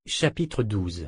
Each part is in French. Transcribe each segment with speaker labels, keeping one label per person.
Speaker 1: Chapitre 12.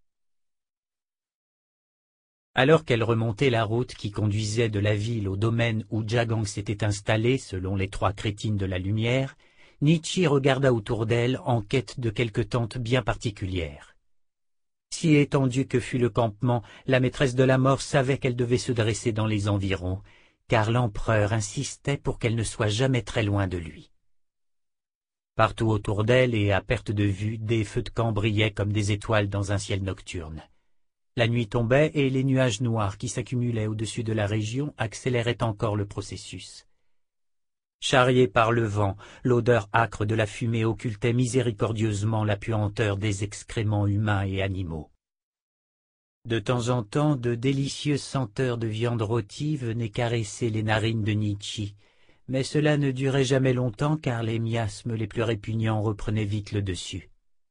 Speaker 1: Alors qu'elle remontait la route qui conduisait de la ville au domaine où Jagang s'était installé selon les trois crétines de la lumière, Nietzsche regarda autour d'elle en quête de quelque tente bien particulière. Si étendu que fût le campement, la maîtresse de la mort savait qu'elle devait se dresser dans les environs, car l'empereur insistait pour qu'elle ne soit jamais très loin de lui. Partout autour d'elle et à perte de vue, des feux de camp brillaient comme des étoiles dans un ciel nocturne. La nuit tombait et les nuages noirs qui s'accumulaient au-dessus de la région accéléraient encore le processus. Charriée par le vent, l'odeur âcre de la fumée occultait miséricordieusement la puanteur des excréments humains et animaux. De temps en temps, de délicieuses senteurs de viande rôtie venaient caresser les narines de Nietzsche, mais cela ne durait jamais longtemps car les miasmes les plus répugnants reprenaient vite le dessus.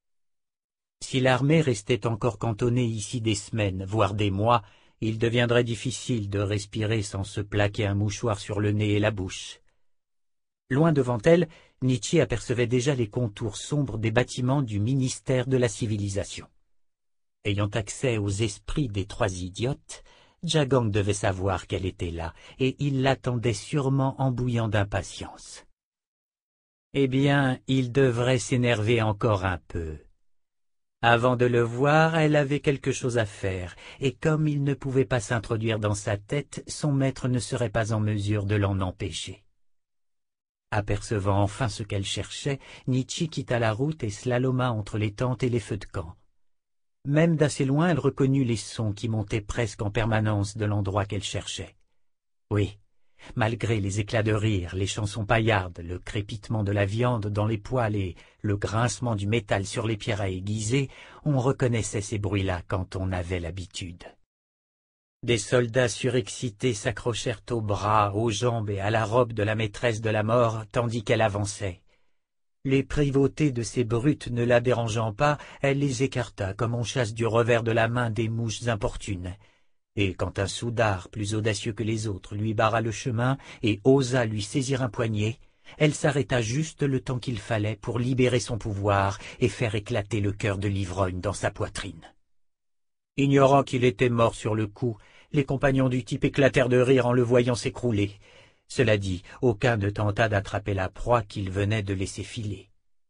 Speaker 1: Si l'armée restait encore cantonnée ici des semaines, voire des mois, il deviendrait difficile de respirer sans se plaquer un mouchoir sur le nez et la bouche. Loin devant elle, Nietzsche apercevait déjà les contours sombres des bâtiments du ministère de la civilisation. Ayant accès aux esprits des trois idiotes, Jagang devait savoir qu'elle était là, et il l'attendait sûrement en bouillant d'impatience. Eh bien, il devrait s'énerver encore un peu. Avant de le voir, elle avait quelque chose à faire, et comme il ne pouvait pas s'introduire dans sa tête, son maître ne serait pas en mesure de l'en empêcher. Apercevant enfin ce qu'elle cherchait, Nietzsche quitta la route et slaloma entre les tentes et les feux de camp. Même d'assez loin, elle reconnut les sons qui montaient presque en permanence de l'endroit qu'elle cherchait. Oui, malgré les éclats de rire, les chansons paillardes, le crépitement de la viande dans les poêles et le grincement du métal sur les pierres à aiguiser, on reconnaissait ces bruits-là quand on avait l'habitude. Des soldats surexcités s'accrochèrent aux bras, aux jambes et à la robe de la maîtresse de la mort tandis qu'elle avançait. Les privautés de ces brutes ne la dérangeant pas, elle les écarta comme on chasse du revers de la main des mouches importunes. Et quand un soudard plus audacieux que les autres lui barra le chemin et osa lui saisir un poignet, elle s'arrêta juste le temps qu'il fallait pour libérer son pouvoir et faire éclater le cœur de l'ivrogne dans sa poitrine. Ignorant qu'il était mort sur le coup, les compagnons du type éclatèrent de rire en le voyant s'écrouler. Cela dit, aucun ne tenta d'attraper la proie qu'il venait de laisser filer.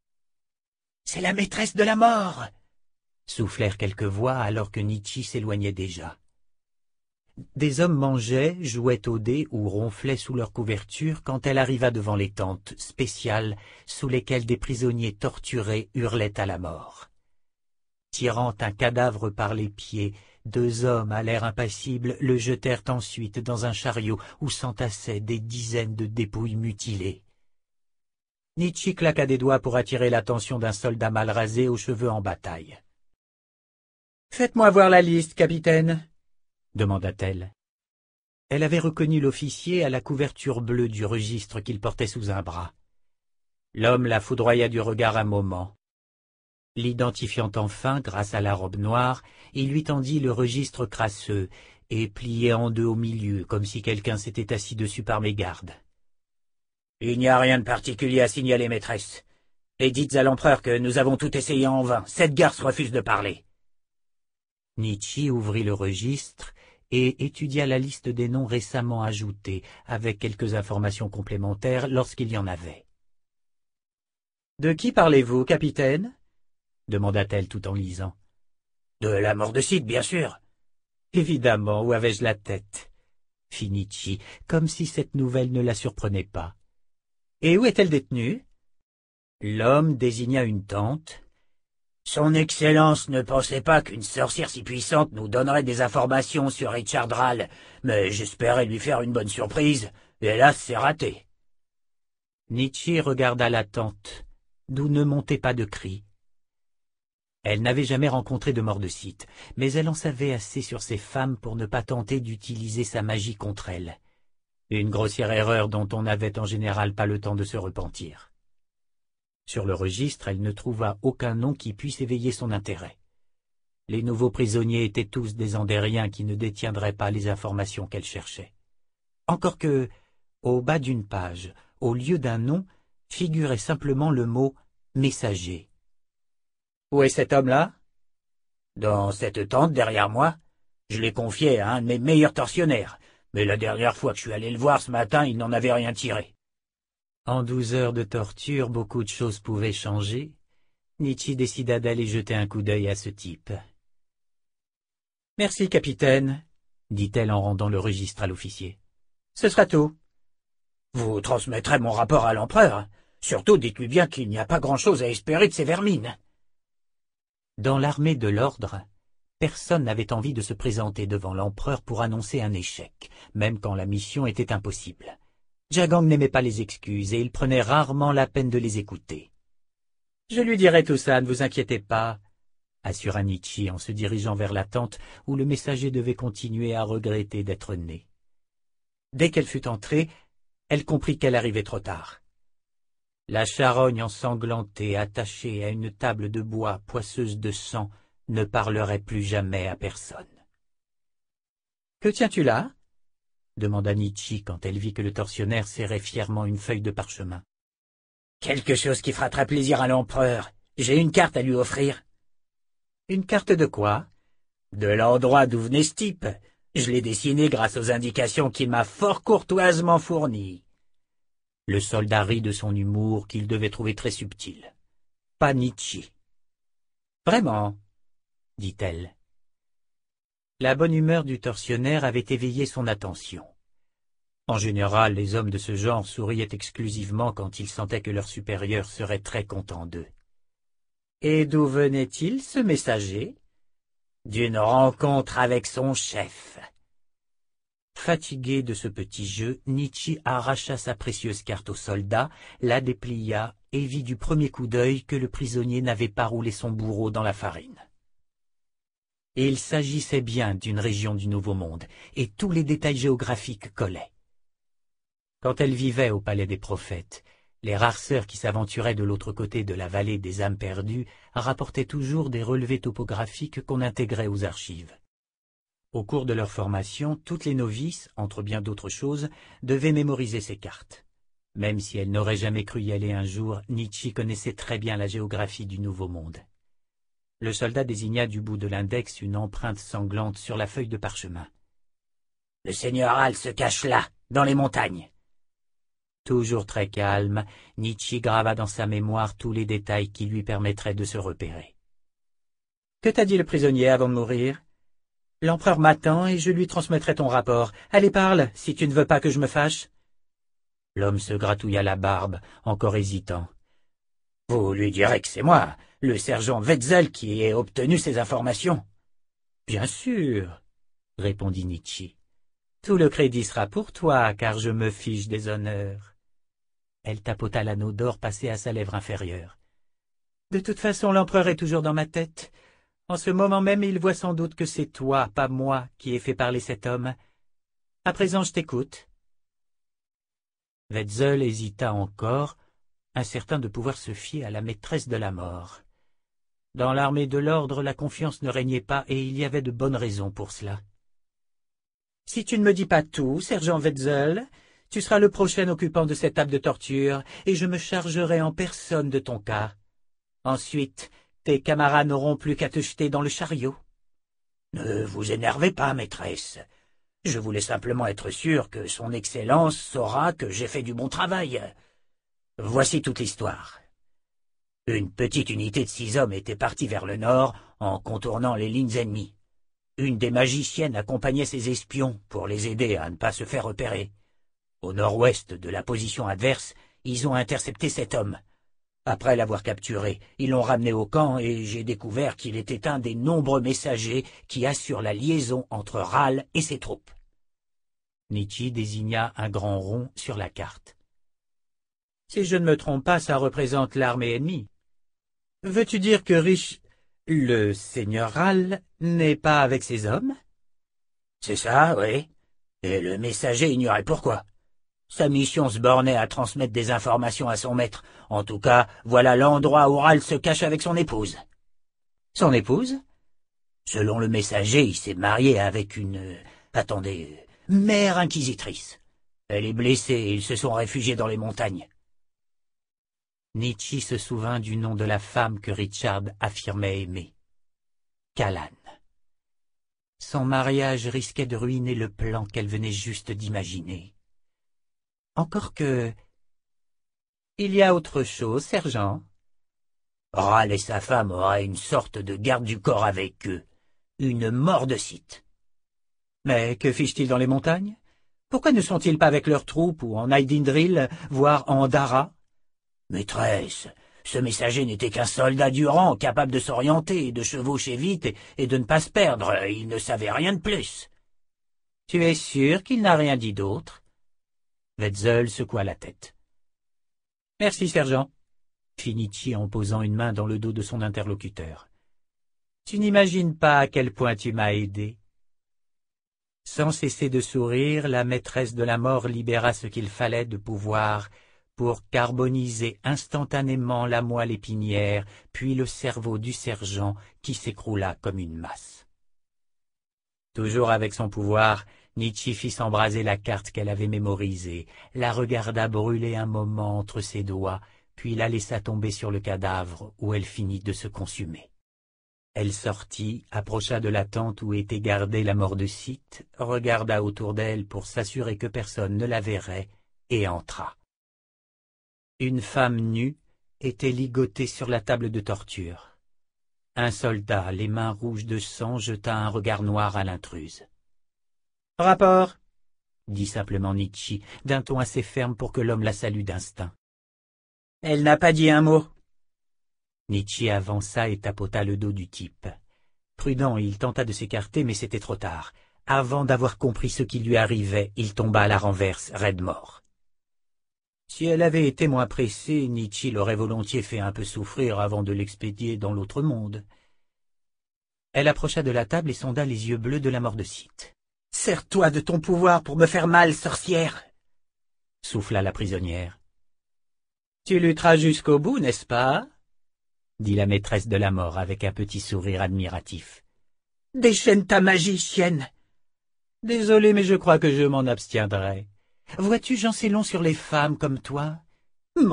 Speaker 1: « C'est la maîtresse de la mort !» soufflèrent quelques voix alors que Nietzsche s'éloignait déjà. Des hommes mangeaient, jouaient au dé ou ronflaient sous leur couverture quand elle arriva devant les tentes spéciales sous lesquelles des prisonniers torturés hurlaient à la mort. Tirant un cadavre par les pieds, deux hommes à l'air impassible le jetèrent ensuite dans un chariot où s'entassaient des dizaines de dépouilles mutilées. Nietzsche claqua des doigts pour attirer l'attention d'un soldat mal rasé aux cheveux en bataille. « Faites-moi voir la liste, capitaine !» demanda-t-elle. Elle avait reconnu l'officier à la couverture bleue du registre qu'il portait sous un bras. L'homme la foudroya du regard un moment. L'identifiant enfin grâce à la robe noire, il lui tendit le registre crasseux et plié en deux au milieu, comme si quelqu'un s'était assis dessus par mégarde. « Il n'y a rien de particulier à signaler, maîtresse. Et dites à l'empereur que nous avons tout essayé en vain. Cette garce refuse de parler. » Nietzsche ouvrit le registre et étudia la liste des noms récemment ajoutés, avec quelques informations complémentaires lorsqu'il y en avait. « De qui parlez-vous, capitaine ?» demanda-t-elle tout en lisant. « De la mort de Cid, bien sûr. »« Évidemment, où avais-je la tête ?» fit Nietzsche, comme si cette nouvelle ne la surprenait pas. « Et où est-elle détenue ?» L'homme désigna une tente. « Son Excellence ne pensait pas qu'une sorcière si puissante nous donnerait des informations sur Richard Rale, mais j'espérais lui faire une bonne surprise. Hélas, c'est raté. » Nietzsche regarda la tente, d'où ne montait pas de cris. Elle n'avait jamais rencontré de mort de Cid, mais elle en savait assez sur ces femmes pour ne pas tenter d'utiliser sa magie contre elles. Une grossière erreur dont on n'avait en général pas le temps de se repentir. Sur le registre, elle ne trouva aucun nom qui puisse éveiller son intérêt. Les nouveaux prisonniers étaient tous des Andériens qui ne détiendraient pas les informations qu'elle cherchait. Encore que, au bas d'une page, au lieu d'un nom, figurait simplement le mot « messager ». « Où est cet homme-là »
Speaker 2: Dans cette tente derrière moi. Je l'ai confié à un de mes meilleurs tortionnaires, mais la dernière fois que je suis allé le voir ce matin, il n'en avait rien tiré. »
Speaker 1: En 12 heures de torture, beaucoup de choses pouvaient changer. Nietzsche décida d'aller jeter un coup d'œil à ce type. « Merci, capitaine, » dit-elle en rendant le registre à l'officier. « Ce sera tout. »
Speaker 2: « Vous transmettrez mon rapport à l'empereur. Surtout dites-lui bien qu'il n'y a pas grand-chose à espérer de ces vermines. »
Speaker 1: Dans l'armée de l'ordre, personne n'avait envie de se présenter devant l'empereur pour annoncer un échec, même quand la mission était impossible. Jagang n'aimait pas les excuses et il prenait rarement la peine de les écouter. « Je lui dirai tout ça, ne vous inquiétez pas, » assura Nietzsche en se dirigeant vers la tente où le messager devait continuer à regretter d'être né. Dès qu'elle fut entrée, elle comprit qu'elle arrivait trop tard. La charogne ensanglantée, attachée à une table de bois poisseuse de sang, ne parlerait plus jamais à personne. « Que tiens-tu là » demanda Nietzsche quand elle vit que le tortionnaire serrait fièrement une feuille de parchemin.
Speaker 2: « Quelque chose qui fera très plaisir à l'empereur. J'ai une carte à lui offrir. »«
Speaker 1: Une carte de quoi ?»«
Speaker 2: De l'endroit d'où venait ce type. Je l'ai dessiné grâce aux indications qu'il m'a fort courtoisement fournies. »
Speaker 1: Le soldat rit de son humour qu'il devait trouver très subtil. Pas Nietzsche. « Vraiment ?» dit-elle. La bonne humeur du tortionnaire avait éveillé son attention. En général, les hommes de ce genre souriaient exclusivement quand ils sentaient que leur supérieur serait très content d'eux. « Et d'où venait-il, ce messager ?»«
Speaker 2: D'une rencontre avec son chef. »
Speaker 1: Fatigué de ce petit jeu, Nietzsche arracha sa précieuse carte au soldat, la déplia et vit du premier coup d'œil que le prisonnier n'avait pas roulé son bourreau dans la farine. Il s'agissait bien d'une région du Nouveau Monde, et tous les détails géographiques collaient. Quand elle vivait au palais des prophètes, les rares sœurs qui s'aventuraient de l'autre côté de la vallée des âmes perdues rapportaient toujours des relevés topographiques qu'on intégrait aux archives. Au cours de leur formation, toutes les novices, entre bien d'autres choses, devaient mémoriser ces cartes. Même si elles n'auraient jamais cru y aller un jour, Nietzsche connaissait très bien la géographie du Nouveau Monde. Le soldat désigna du bout de l'index une empreinte sanglante sur la feuille de parchemin.
Speaker 2: « Le seigneur Hal se cache là, dans les montagnes. »
Speaker 1: Toujours très calme, Nietzsche grava dans sa mémoire tous les détails qui lui permettraient de se repérer. « Que t'a dit le prisonnier avant de mourir ? » « L'empereur m'attend et je lui transmettrai ton rapport. Allez, parle, si tu ne veux pas que je me fâche. » L'homme se gratouilla la barbe, encore hésitant.
Speaker 2: « Vous lui direz que c'est moi, le sergent Wetzel, qui ai obtenu ces informations. »«
Speaker 1: Bien sûr, » répondit Nietzsche. « Tout le crédit sera pour toi, car je me fiche des honneurs. » Elle tapota l'anneau d'or passé à sa lèvre inférieure. « De toute façon, l'empereur est toujours dans ma tête. En ce moment même, il voit sans doute que c'est toi, pas moi, qui ai fait parler cet homme. À présent, je t'écoute. » Wetzel hésita encore, incertain de pouvoir se fier à la maîtresse de la mort. Dans l'armée de l'ordre, la confiance ne régnait pas et il y avait de bonnes raisons pour cela. « Si tu ne me dis pas tout, sergent Wetzel, tu seras le prochain occupant de cette table de torture et je me chargerai en personne de ton cas. Ensuite, tes camarades n'auront plus qu'à te jeter dans le chariot. »«
Speaker 2: Ne vous énervez pas, maîtresse. Je voulais simplement être sûr que son Excellence saura que j'ai fait du bon travail. Voici toute l'histoire. Une petite unité de 6 hommes était partie vers le nord en contournant les lignes ennemies. Une des magiciennes accompagnait ses espions pour les aider à ne pas se faire repérer. Au nord-ouest de la position adverse, ils ont intercepté cet homme. Après l'avoir capturé, ils l'ont ramené au camp et j'ai découvert qu'il était un des nombreux messagers qui assurent la liaison entre Ral et ses troupes. »
Speaker 1: Nietzsche désigna un grand rond sur la carte. « Si je ne me trompe pas, ça représente l'armée ennemie. Veux-tu dire que le seigneur Ral n'est pas avec ses hommes? »«
Speaker 2: C'est ça, oui. Et le messager ignorait pourquoi. Sa mission se bornait à transmettre des informations à son maître. En tout cas, voilà l'endroit où Ral se cache avec son épouse. »«
Speaker 1: Son épouse ?»«
Speaker 2: Selon le messager, il s'est marié avec une... mère inquisitrice. Elle est blessée et ils se sont réfugiés dans les montagnes. »
Speaker 1: Nietzsche se souvint du nom de la femme que Richard affirmait aimer. Callan. Son mariage risquait de ruiner le plan qu'elle venait juste d'imaginer. Encore que... Il y a autre chose, sergent.
Speaker 2: Ral et sa femme auraient une sorte de garde du corps avec eux, une mort-de-site.
Speaker 1: Mais que fichent-ils dans les montagnes? Pourquoi ne sont-ils pas avec leurs troupes ou en Aydindril, voire en Dara?
Speaker 2: Maîtresse, ce messager n'était qu'un soldat du rang, capable de s'orienter, de chevaucher vite et de ne pas se perdre. Il ne savait rien de plus.
Speaker 1: Tu es sûr qu'il n'a rien dit d'autre? Wetzel secoua la tête. Merci, sergent, fit Nietzsche en posant une main dans le dos de son interlocuteur. Tu n'imagines pas à quel point tu m'as aidé. Sans cesser de sourire, la maîtresse de la mort libéra ce qu'il fallait de pouvoir pour carboniser instantanément la moelle épinière, puis le cerveau du sergent qui s'écroula comme une masse. Toujours avec son pouvoir, Nietzsche fit s'embraser la carte qu'elle avait mémorisée, la regarda brûler un moment entre ses doigts, puis la laissa tomber sur le cadavre où elle finit de se consumer. Elle sortit, approcha de la tente où était gardée la mort-de-site, regarda autour d'elle pour s'assurer que personne ne la verrait, et entra. Une femme nue était ligotée sur la table de torture. Un soldat, les mains rouges de sang, jeta un regard noir à l'intruse. « Rapport !» dit simplement Nietzsche, d'un ton assez ferme pour que l'homme la salue d'instinct. « Elle n'a pas dit un mot. » Nietzsche avança et tapota le dos du type. Prudent, il tenta de s'écarter, mais c'était trop tard. Avant d'avoir compris ce qui lui arrivait, il tomba à la renverse, raide mort. Si elle avait été moins pressée, Nietzsche l'aurait volontiers fait un peu souffrir avant de l'expédier dans l'autre monde. Elle approcha de la table et sonda les yeux bleus de la mort-de-site. « Sers-toi de ton pouvoir pour me faire mal, sorcière !» souffla la prisonnière. « Tu lutteras jusqu'au bout, n'est-ce pas ?» dit la maîtresse de la mort avec un petit sourire admiratif. « Déchaîne ta magie, chienne !»« Désolé, mais je crois que je m'en abstiendrai. Vois-tu, j'en sais long sur les femmes comme toi. »« Menteuse !»«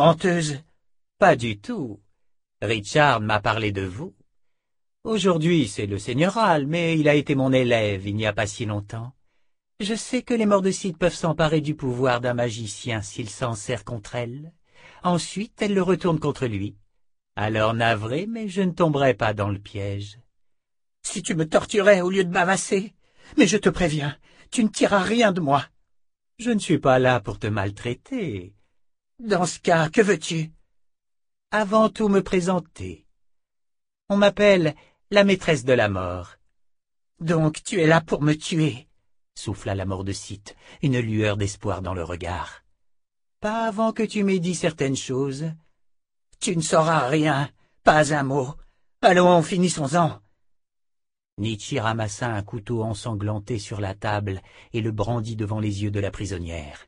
Speaker 1: Pas du tout. Richard m'a parlé de vous. Aujourd'hui, c'est le seigneur Ral, mais il a été mon élève il n'y a pas si longtemps. Je sais que les mort-de-site peuvent s'emparer du pouvoir d'un magicien s'il s'en sert contre elle. Ensuite, elle le retourne contre lui. Alors navré, mais je ne tomberai pas dans le piège. Si tu me torturais au lieu de m'amasser, mais je te préviens, tu ne tireras rien de moi. Je ne suis pas là pour te maltraiter. Dans ce cas, que veux-tu? Avant tout me présenter. On m'appelle la maîtresse de la mort. Donc tu es là pour me tuer, souffla la mort-de-site, une lueur d'espoir dans le regard. Pas avant que tu m'aies dit certaines choses. Tu ne sauras rien, pas un mot. Allons, finissons-en. Nietzsche ramassa un couteau ensanglanté sur la table et le brandit devant les yeux de la prisonnière.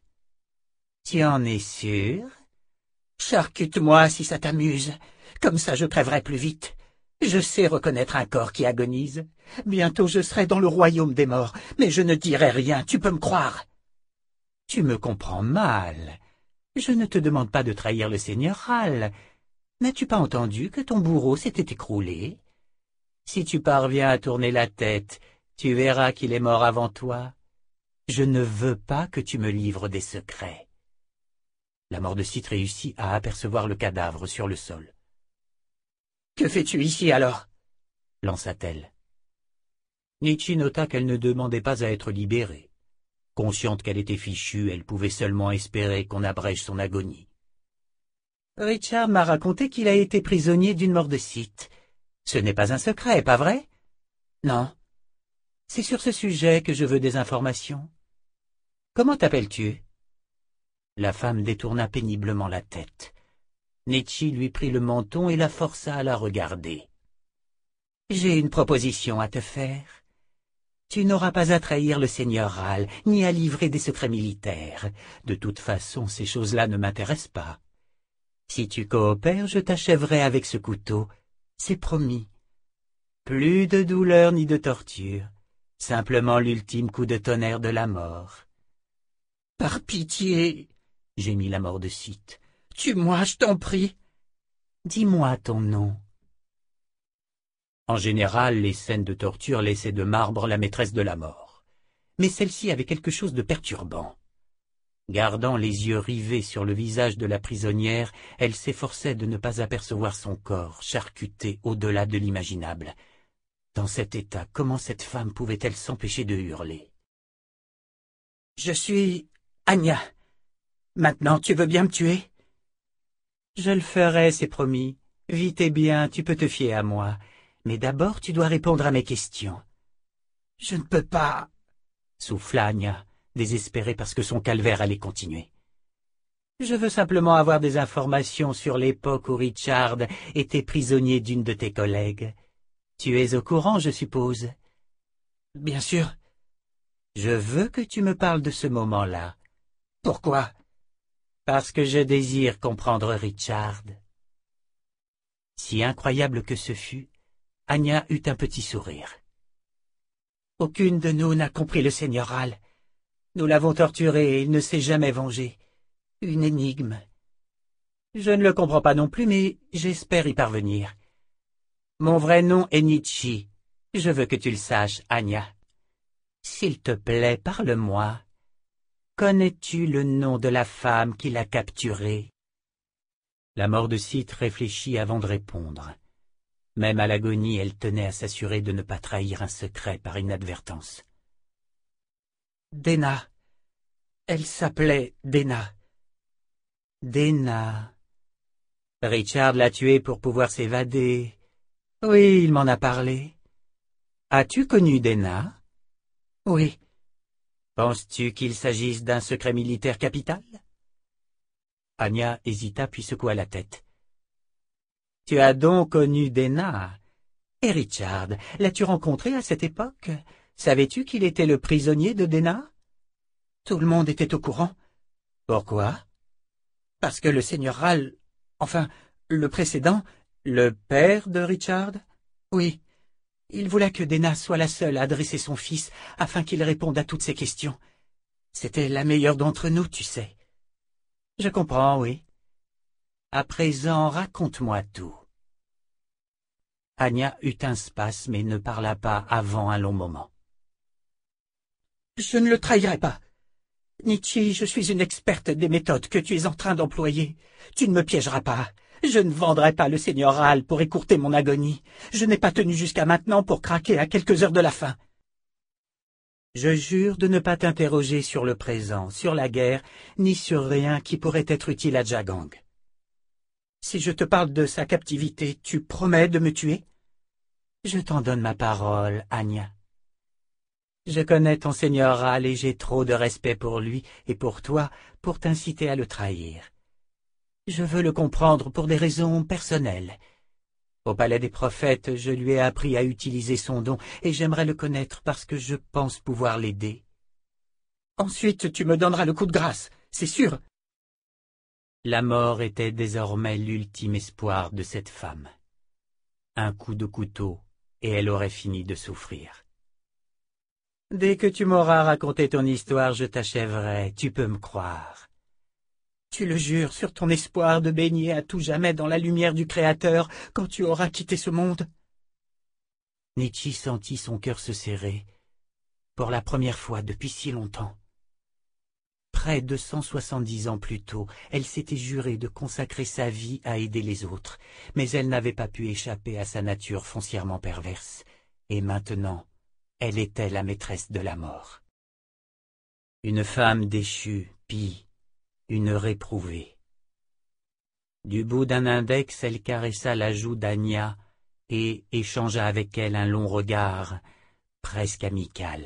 Speaker 1: « Tu en es sûr? Charcute-moi si ça t'amuse, comme ça je crèverai plus vite. Je sais reconnaître un corps qui agonise. Bientôt je serai dans le royaume des morts, mais je ne dirai rien, tu peux me croire. »« Tu me comprends mal. Je ne te demande pas de trahir le seigneur Ral. N'as-tu pas entendu que ton bourreau s'était écroulé? Si tu parviens à tourner la tête, tu verras qu'il est mort avant toi. Je ne veux pas que tu me livres des secrets. » La mort-de-site réussit à apercevoir le cadavre sur le sol. « Que fais-tu ici alors ?» lança-t-elle. Nietzsche nota qu'elle ne demandait pas à être libérée. Consciente qu'elle était fichue, elle pouvait seulement espérer qu'on abrège son agonie. Richard m'a raconté qu'il a été prisonnier d'une mort-de-site. Ce n'est pas un secret, pas vrai? Non. C'est sur ce sujet que je veux des informations. Comment t'appelles-tu? La femme détourna péniblement la tête. Nietzsche lui prit le menton et la força à la regarder. J'ai une proposition à te faire. Tu n'auras pas à trahir le seigneur Ral, ni à livrer des secrets militaires. De toute façon, ces choses-là ne m'intéressent pas. Si tu coopères, je t'achèverai avec ce couteau. C'est promis. Plus de douleur ni de torture. Simplement l'ultime coup de tonnerre de la mort. Par pitié, gémit la mort-de-site. Tue-moi, je t'en prie. Dis-moi ton nom. En général, les scènes de torture laissaient de marbre la maîtresse de la mort. Mais celle-ci avait quelque chose de perturbant. Gardant les yeux rivés sur le visage de la prisonnière, elle s'efforçait de ne pas apercevoir son corps, charcuté au-delà de l'imaginable. Dans cet état, comment cette femme pouvait-elle s'empêcher de hurler?
Speaker 2: « Je suis Anya. Maintenant, tu veux bien me tuer ?»«
Speaker 1: Je le ferai, c'est promis. Vite et bien, tu peux te fier à moi. Mais d'abord, tu dois répondre à mes questions. »«
Speaker 2: Je ne peux pas, »
Speaker 1: souffla Anya, désespérée parce que son calvaire allait continuer. « Je veux simplement avoir des informations sur l'époque où Richard était prisonnier d'une de tes collègues. Tu es au courant, je suppose? »«
Speaker 2: Bien sûr. »«
Speaker 1: Je veux que tu me parles de ce moment-là. »«
Speaker 2: Pourquoi ?»«
Speaker 1: Parce que je désire comprendre Richard. » Si incroyable que ce fût, Anya eut un petit sourire.
Speaker 2: « Aucune de nous n'a compris le Seigneur Hal. Nous l'avons torturé et il ne s'est jamais vengé. Une énigme. »«
Speaker 1: Je ne le comprends pas non plus, mais j'espère y parvenir. Mon vrai nom est Nietzsche. Je veux que tu le saches, Anya. S'il te plaît, parle-moi. Connais-tu le nom de la femme qui l'a capturé? » La mort de Sith réfléchit avant de répondre. Même à l'agonie, elle tenait à s'assurer de ne pas trahir un secret par inadvertance.
Speaker 2: « Déna. Elle s'appelait Déna. »«
Speaker 1: Déna. Richard l'a tuée pour pouvoir s'évader. Oui, il m'en a parlé. As-tu connu Déna? »«
Speaker 2: Oui. »«
Speaker 1: Penses-tu qu'il s'agisse d'un secret militaire capital? » Anya hésita puis secoua la tête. « Tu as donc connu Déna. Et Richard, l'as-tu rencontré à cette époque? Savais-tu qu'il était le prisonnier de Déna? » ?»«
Speaker 2: Tout le monde était au courant. »«
Speaker 1: Pourquoi? »«
Speaker 2: Parce que le Seigneur Hal, enfin, le précédent... »«
Speaker 1: Le père de Richard? » ?»«
Speaker 2: Oui. Il voulait que Déna soit la seule à adresser son fils afin qu'il réponde à toutes ses questions. C'était la meilleure d'entre nous, tu sais. »
Speaker 1: « Je comprends, oui. À présent, raconte-moi tout. » Anya eut un spasme et ne parla pas avant un long moment.
Speaker 2: « Je ne le trahirai pas. Nietzsche, je suis une experte des méthodes que tu es en train d'employer. Tu ne me piégeras pas. Je ne vendrai pas le Seigneur Hal pour écourter mon agonie. Je n'ai pas tenu jusqu'à maintenant pour craquer à quelques heures de la fin. »«
Speaker 1: Je jure de ne pas t'interroger sur le présent, sur la guerre, ni sur rien qui pourrait être utile à Jagang. »«
Speaker 2: Si je te parle de sa captivité, tu promets de me tuer? »«
Speaker 1: Je t'en donne ma parole, Anya. Je connais ton Seigneur Hal et j'ai trop de respect pour lui et pour toi pour t'inciter à le trahir. Je veux le comprendre pour des raisons personnelles. Au palais des prophètes, je lui ai appris à utiliser son don et j'aimerais le connaître parce que je pense pouvoir l'aider. »«
Speaker 2: Ensuite, tu me donneras le coup de grâce, c'est sûr. »
Speaker 1: La mort était désormais l'ultime espoir de cette femme. Un coup de couteau, et elle aurait fini de souffrir. « Dès que tu m'auras raconté ton histoire, je t'achèverai, tu peux me croire. »«
Speaker 2: Tu le jures sur ton espoir de baigner à tout jamais dans la lumière du Créateur quand tu auras quitté ce monde. »
Speaker 1: Nietzsche sentit son cœur se serrer, pour la première fois depuis si longtemps. Près de 170 ans plus tôt, elle s'était juré de consacrer sa vie à aider les autres, mais elle n'avait pas pu échapper à sa nature foncièrement perverse, et maintenant, elle était la maîtresse de la mort. Une femme déchue, pie, une réprouvée. Du bout d'un index, elle caressa la joue d'Anya et échangea avec elle un long regard, presque amical.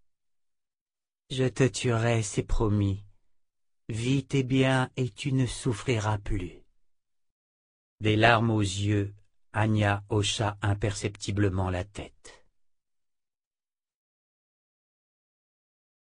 Speaker 1: « Je te tuerai, c'est promis. Vite et bien, et tu ne souffriras plus. » Des larmes aux yeux, Anya hocha imperceptiblement la tête.